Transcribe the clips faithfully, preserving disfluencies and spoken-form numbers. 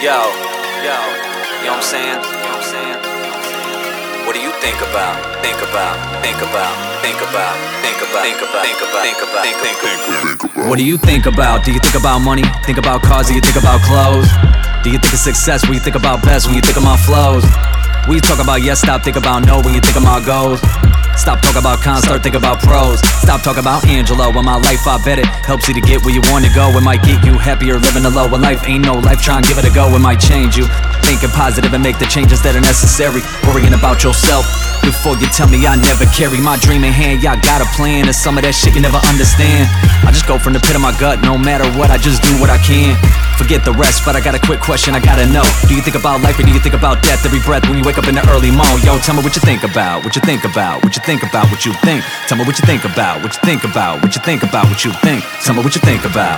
Yo, yo, you know what I'm saying? You know what I'm saying? What do you think about? Think about, think about, think about, think about, think about, think about, think about, think think about. What do you think about? Do you think about money? Think about cars? Do you think about clothes? Do you think of success? When you think about best? When you think of my flows? When you talk about yes, stop, think about no. When you think of my goals, stop talking about cons, start thinking about pros. Stop talking about Angelo. In my life, I bet it helps you to get where you want to go. It might get you happier living alone. When life ain't no life, try and give it a go. It might change you. Thinking positive and make the changes that are necessary. Worrying about yourself before you tell me I never carry my dream in hand. Y'all got a plan, and some of that shit you never understand. I just go from the pit of my gut. No matter what, I just do what I can. Forget the rest, but I got a quick question I gotta know. Do you think about life or do you think about death every breath when you wake up in the early morn? Yo, tell me what you think about, what you think about, what you think about, what you think. Tell me what you think about, what you think about, what you think about, what you think. Tell me what you think about.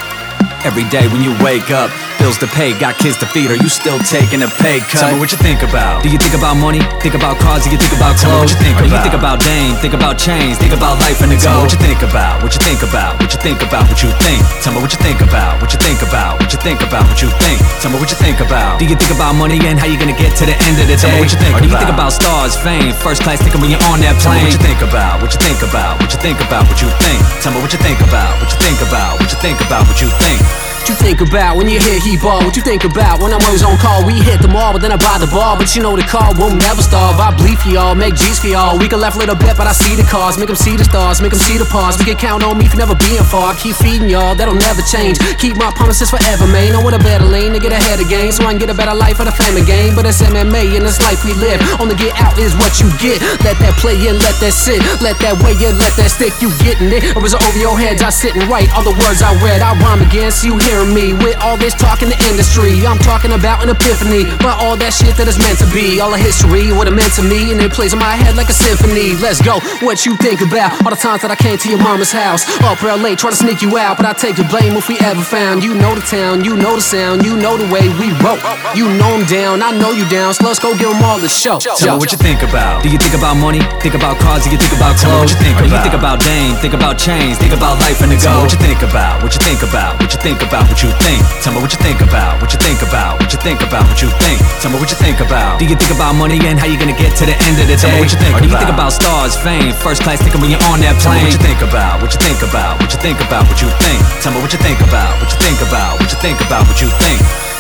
Every day when you wake up, bills to pay, got kids to feed, are you still taking a pay cut? Tell me what you think about. Do you think about money? Think about cars? Do you think about clothes? Tell me what you think or about. Do you think about Dame? Think about chains? Think about life and the go? Tell me what you think about. What you think about. What you think about. What you think. Tell me what you think about. What you think about. What you think about. What you think. Tell me what you think about. Do you think about money and how you gonna get to the end of the day? Tell me what you think or do you think about stars, fame, first class ticket when you're on that plane? Tell me what you think about. What you think about. What you think about. What you think. Tell me what you think about. What you think about. What you think about. What you think. What you think about when you hear he ball? What you think about when I'm always on call? We hit the mall, but then I buy the bar. But you know the car won't never starve. I bleed for y'all, make G's for y'all. We can laugh a little bit, but I see the cars. Make them see the stars, make them see the pause. We can count on me for never being far. Keep feeding y'all, that'll never change. Keep my promises forever, man. I want a better lane to get ahead of game, so I can get a better life for the family game. But it's M M A and this life we live. On the get out is what you get. Let that play in, let that sit. Let that weigh in, let that stick. You getting it? Or is it over your head? I sitting right. All the words I read, I rhyme against you hearing me. With all this talk in the industry, I'm talking about an epiphany. But all that shit that is meant to be, all the history, what it meant to me, and it plays in my head like a symphony. Let's go, what you think about all the times that I came to your mama's house, up real late, try to sneak you out, but I take the blame if we ever found. You know the town, you know the sound, you know the way we roll. You know I'm down, I know you down, so let's go give them all the show. Tell me what you think about. Do you think about money? Think about cars? Do you think about clothes? Tell me what you think or about. Do you think about Dame? Think about chains? Think about life and the go? Tell me what you think about. What you think about. What you think about. What you think. Tell me what you think about, what you think about, what you think about, what you think. Tell me what you think about. Do you think about money and how you gonna get to the end of the day? Tell me what you think or do you think about stars, fame, first class ticket when you're on that plane? Tell me what you think about, what you think about, what you think about, what you think. Tell me what you think about, what you think about, what you think about, what you think.